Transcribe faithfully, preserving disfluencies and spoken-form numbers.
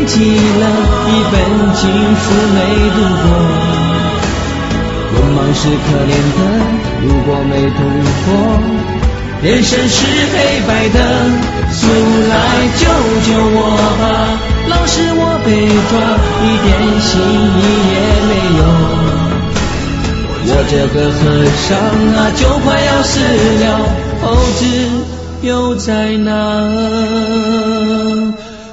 累积了一本经书没读过。文盲是可怜的，如果没读过，人生是黑白的，苏来救救我吧！老师我被抓，一点心意也没有。我这个和尚啊，就快要死了，后知又在哪？